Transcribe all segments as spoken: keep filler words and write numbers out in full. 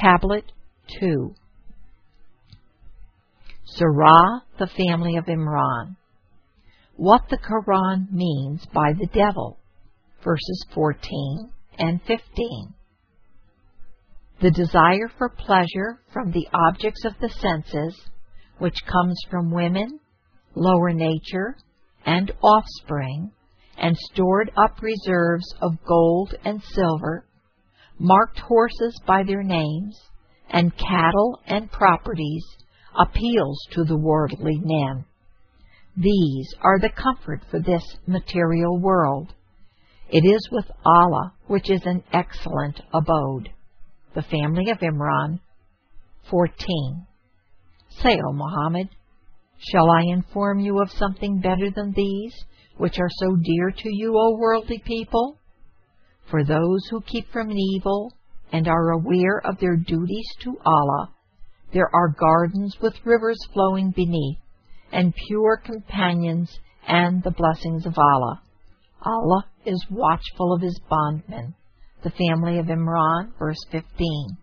Tablet two. Surah, the family of Imran. What the Quran means by the devil, verses fourteen and fifteen. The desire for pleasure from the objects of the senses, which comes from women, lower nature, and offspring, and stored up reserves of gold and silver, marked horses by their names, and cattle and properties, appeals to the worldly men. These are the comfort for this material world. It is with Allah which is an excellent abode. The family of Imran, fourteen. Say, O Muhammad, shall I inform you of something better than these, which are so dear to you, O worldly people? For those who keep from evil and are aware of their duties to Allah, there are gardens with rivers flowing beneath, and pure companions and the blessings of Allah. Allah is watchful of His bondmen. The family of Imran, verse fifteen.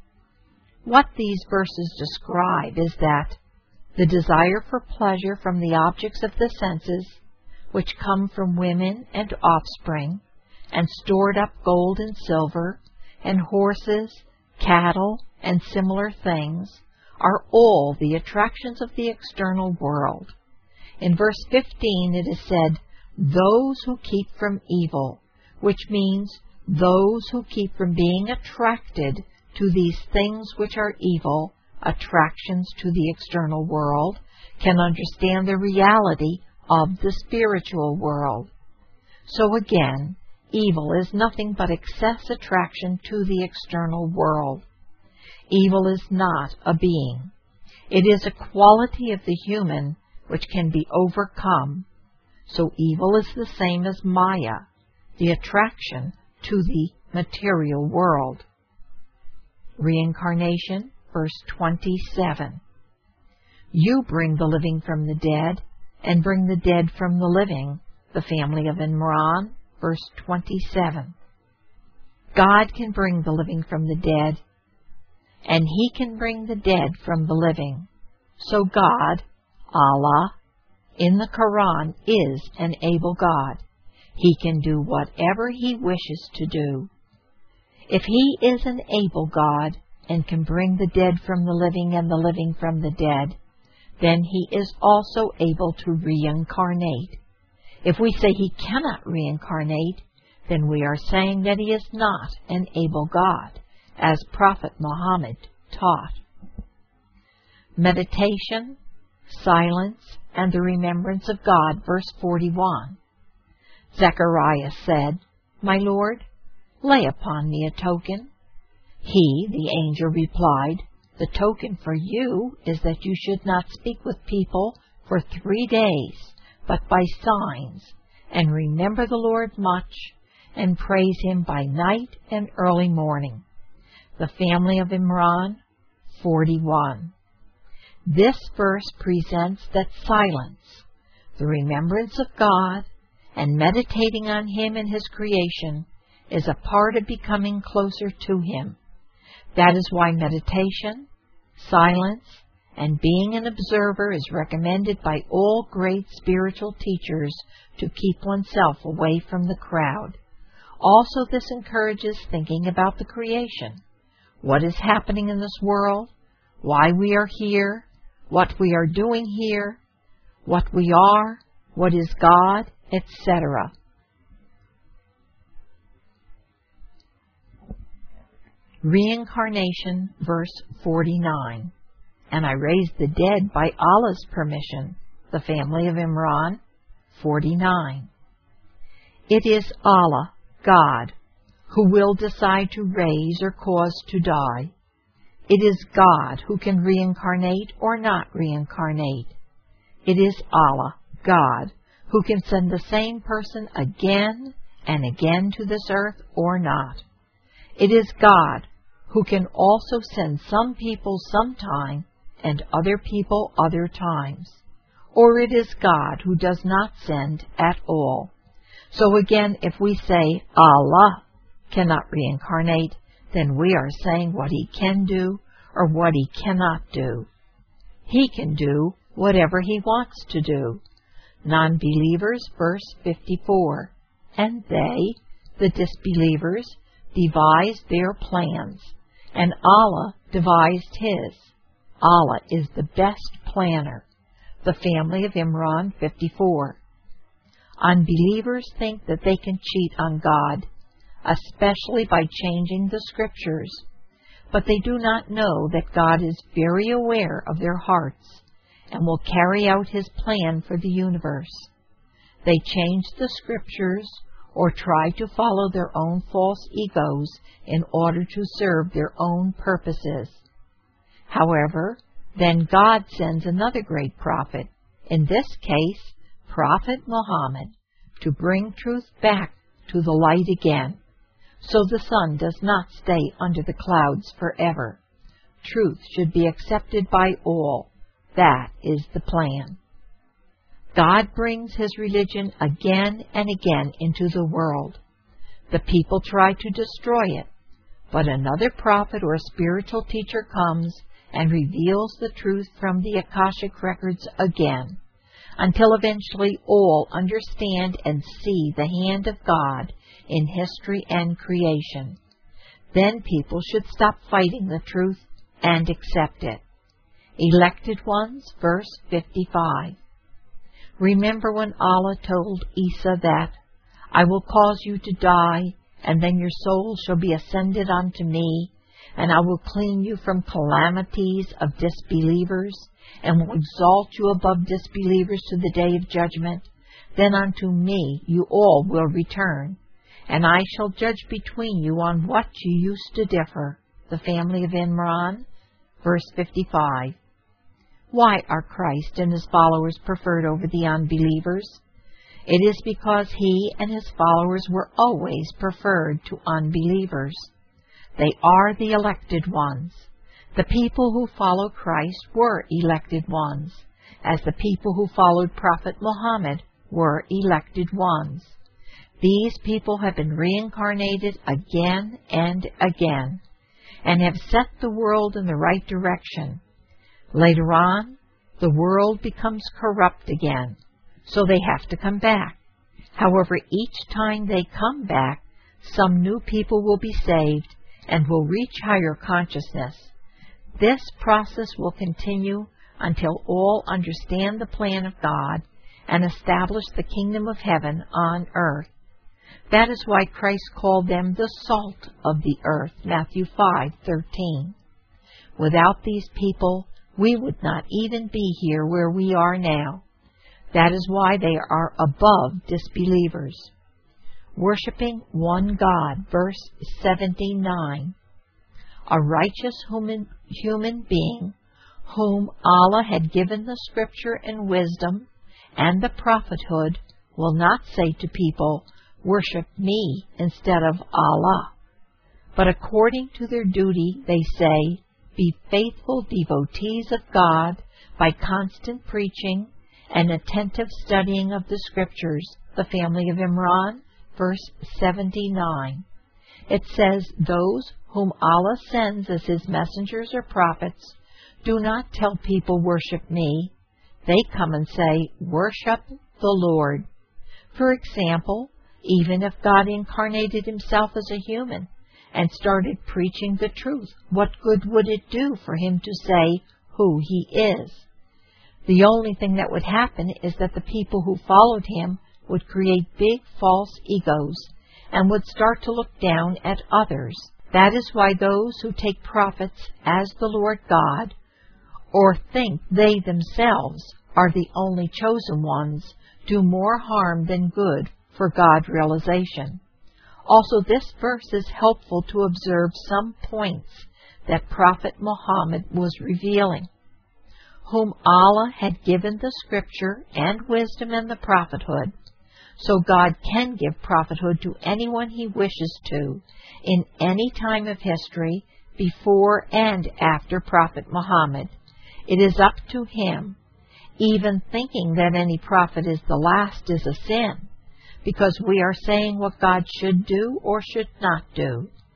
What these verses describe is that the desire for pleasure from the objects of the senses, which come from women and offspring, and stored up gold and silver, and horses, cattle, and similar things, are all the attractions of the external world. In verse fifteen it is said, those who keep from evil, which means those who keep from being attracted to these things which are evil, attractions to the external world, can understand the reality of the spiritual world. So again, evil is nothing but excess attraction to the external world. Evil is not a being. It is a quality of the human which can be overcome. So evil is the same as Maya, the attraction to the material world. Reincarnation, verse twenty-seven. You bring the living from the dead, and bring the dead from the living. The family of Imran, verse twenty-seven. God can bring the living from the dead, and He can bring the dead from the living. So God, Allah, in the Quran is an able God. He can do whatever He wishes to do. If He is an able God and can bring the dead from the living and the living from the dead, then He is also able to reincarnate. If we say He cannot reincarnate, then we are saying that He is not an able God, as Prophet Muhammad taught. Meditation, silence, and the remembrance of God, verse forty-one. Zechariah said, My Lord, lay upon me a token. He, the angel, replied, The token for you is that you should not speak with people for three days, but by signs, and remember the Lord much, and praise Him by night and early morning. The family of Imran, forty-one. This verse presents that silence, the remembrance of God, and meditating on Him and His creation is a part of becoming closer to Him. That is why meditation, silence, and being an observer is recommended by all great spiritual teachers to keep oneself away from the crowd. Also, this encourages thinking about the creation, what is happening in this world, why we are here, what we are doing here, what we are, what is God, et cetera. Reincarnation, verse forty-nine. And I raised the dead by Allah's permission. The family of Imran, forty-nine. It is Allah, God, who will decide to raise or cause to die. It is God who can reincarnate or not reincarnate. It is Allah, God, who can send the same person again and again to this earth or not. It is God who can also send some people sometime and other people other times. Or it is God who does not send at all. So again, if we say Allah cannot reincarnate, then we are saying what He can do or what He cannot do. He can do whatever He wants to do. Non-believers, verse fifty-four. And they, the disbelievers, devised their plans, and Allah devised His. Allah is the best planner. The family of Imran, fifty-four. Unbelievers think that they can cheat on God, especially by changing the Scriptures, but they do not know that God is very aware of their hearts and will carry out His plan for the universe. They change the Scriptures or try to follow their own false egos in order to serve their own purposes. However, then God sends another great prophet, in this case, Prophet Muhammad, to bring truth back to the light again, so the sun does not stay under the clouds forever. Truth should be accepted by all. That is the plan. God brings His religion again and again into the world. The people try to destroy it, but another prophet or spiritual teacher comes and reveals the truth from the Akashic records again, until eventually all understand and see the hand of God in history and creation. Then people should stop fighting the truth and accept it. Elected ones, verse fifty-five. Remember when Allah told Isa that, I will cause you to die, and then your soul shall be ascended unto me, and I will clean you from calamities of disbelievers, and will exalt you above disbelievers to the day of judgment. Then unto me you all will return, and I shall judge between you on what you used to differ. The family of Imran, verse fifty-five. Why are Christ and His followers preferred over the unbelievers? It is because He and His followers were always preferred to unbelievers. They are the elected ones. The people who follow Christ were elected ones, as the people who followed Prophet Muhammad were elected ones. These people have been reincarnated again and again, and have set the world in the right direction. Later on, the world becomes corrupt again, so they have to come back. However, each time they come back, some new people will be saved and will reach higher consciousness. This process will continue until all understand the plan of God and establish the kingdom of heaven on earth. That is why Christ called them the salt of the earth, Matthew five thirteen. Without these people, we would not even be here where we are now. That is why they are above disbelievers. Worshipping one God, verse seventy-nine. A righteous human, human being, whom Allah had given the scripture and wisdom and the prophethood, will not say to people, worship me instead of Allah. But according to their duty, they say, be faithful devotees of God by constant preaching and attentive studying of the Scriptures. The family of Imran, verse seventy-nine. It says, those whom Allah sends as His messengers or prophets do not tell people, worship me. They come and say, worship the Lord. For example, even if God incarnated Himself as a human and started preaching the truth, what good would it do for Him to say who He is? The only thing that would happen is that the people who followed Him would create big false egos and would start to look down at others. That is why those who take prophets as the Lord God, or think they themselves are the only chosen ones, do more harm than good for God realization. Also, this verse is helpful to observe some points that Prophet Muhammad was revealing. Whom Allah had given the scripture and wisdom and the prophethood, so God can give prophethood to anyone He wishes to, in any time of history, before and after Prophet Muhammad. It is up to Him. Even thinking that any prophet is the last is a sin, because we are saying what God should do or should not do.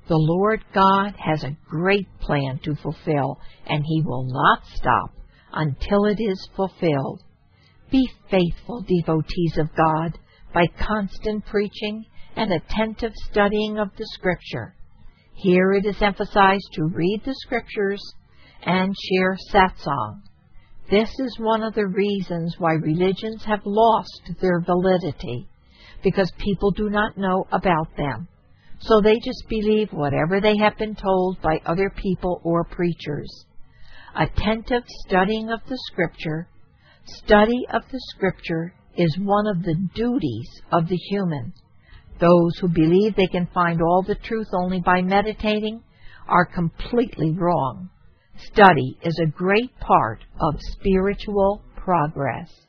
The Lord God has a great plan to fulfill, and He will not stop until it is fulfilled. Be faithful devotees of God by constant preaching and attentive studying of the Scripture. Here it is emphasized to read the Scriptures and share satsang. This is one of the reasons why religions have lost their validity, because people do not know about them. So they just believe whatever they have been told by other people or preachers. Attentive studying of the Scripture, study of the Scripture is one of the duties of the human. Those who believe they can find all the truth only by meditating are completely wrong. Study is a great part of spiritual progress.